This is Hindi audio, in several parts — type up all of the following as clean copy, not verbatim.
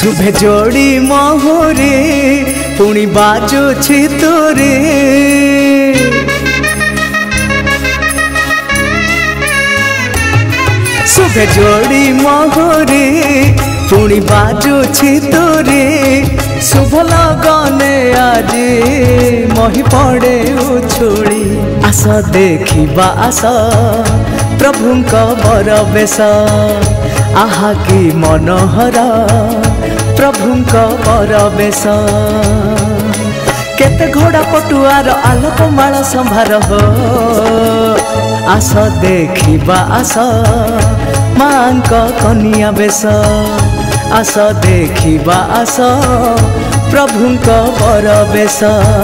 शुभे जोड़ी मोहरे पुणी बाजुछि तोरे शुभे जोड़ी मोहरे पुणी बाजुछि तोरे शुभ लगने आज मही पड़े उछुड़ी आस देखिबा आस प्रभुंक बर बेश आहा कि मनोहर प्रभुंक बर बेश केते घोड़ा पटुआर आलोक माल संभार हो आस देखिबा आस मांक कनिया बेश आस देखिबा आस प्रभुंक बर बेश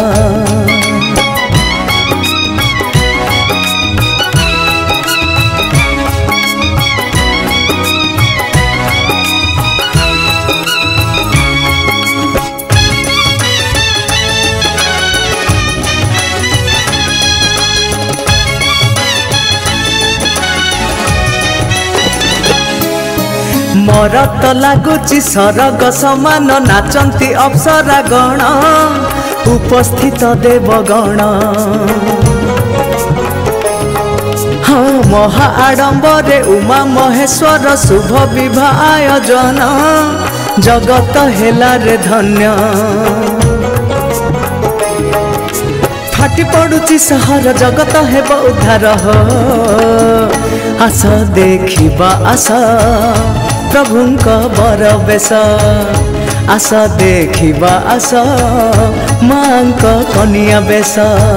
मोर तो लगुची सरग समान नाचंती अप्सरा गण उपस्थित देवगण हाँ महा आडंबरे उमा महेश्वर शुभ विवाह आयोजन जगत हेला रे धन्य फाटी पड़ुची सहर जगत हेब उद्धार हो आस देखिबा आस प्रभुंक बर बेश आस देखिबा आस मांक कनिया बेश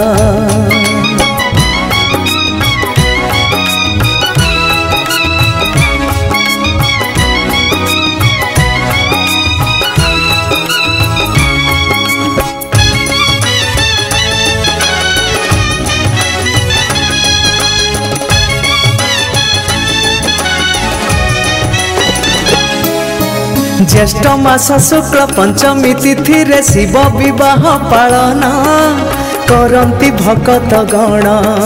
ज्येष्ठ मास शुक्ल पंचमी तिथि रे शिव विवाह पालन करंती भक्त गण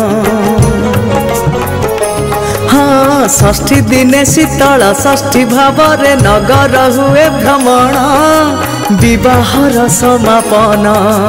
हाँ षष्ठी दिने शीतल षष्ठी भाव रे नगर हुए भ्रमण विवाहर समापन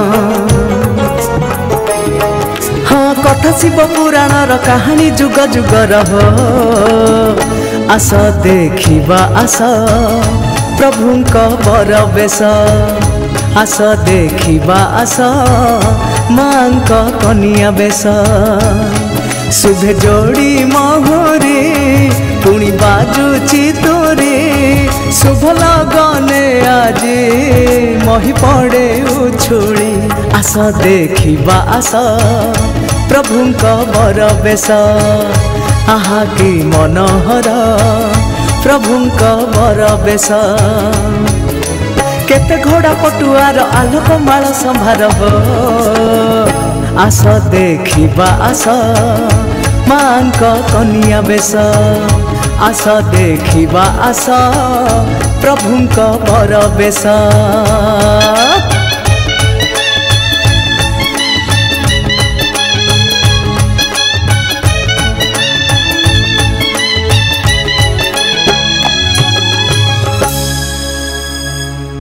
हाँ कथा शिव पुराण कहानी जुग जुग रहो आस देखिबा आस प्रभुंक बर बेश आस देखिबा आस मांक कनिया बेश शुभे जोड़ी मोहरे पुणी बाजुछि तोरे शुभ लगने आज मही पड़े उछुड़ी आस देखिबा आस प्रभुंक बर बेश आहा कि मनोहर प्रभुंक बर बेश केते घोड़ा पटुआर आलोक माल संभार हो आस देखिबा आस मांक कनिया बेश आस देखिबा आस प्रभुंक बर बेश।